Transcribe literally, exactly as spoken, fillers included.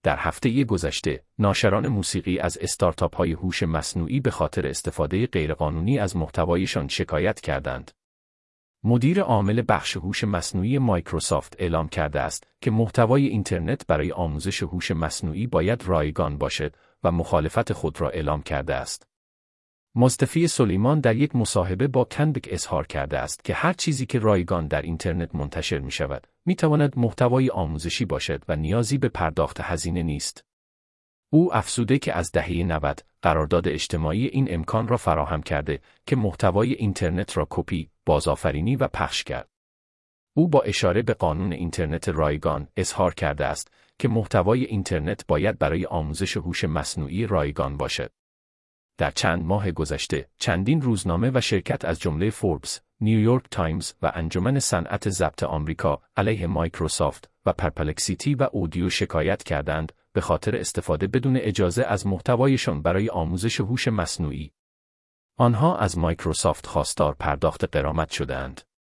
در هفته گذشته، ناشران موسیقی از استارتاپ‌های هوش مصنوعی به خاطر استفاده غیرقانونی از محتوایشان شکایت کردند. مدیر عامل بخش هوش مصنوعی مایکروسافت اعلام کرده است که محتوای اینترنت برای آموزش هوش مصنوعی باید رایگان باشد و مخالفت خود را اعلام کرده است. مصطفی سلیمان در یک مصاحبه با کندک اظهار کرده است که هر چیزی که رایگان در اینترنت منتشر می شود، می تواند محتوای آموزشی باشد و نیازی به پرداخت هزینه نیست. او افزوده که از دهه نود قرارداد اجتماعی این امکان را فراهم کرده که محتوای اینترنت را کپی، بازآفرینی و پخش کرد. او با اشاره به قانون اینترنت رایگان اظهار کرده است که محتوای اینترنت باید برای آموزش هوش مصنوعی رایگان باشد. در چند ماه گذشته، چندین روزنامه و شرکت از جمله فوربس، نیویورک تایمز و انجمن صنعت ضبط آمریکا علیه مایکروسافت و پرپلکسیتی و اودیو شکایت کردند به خاطر استفاده بدون اجازه از محتوایشان برای آموزش هوش مصنوعی. آنها از مایکروسافت خواستار پرداخت غرامت شدند.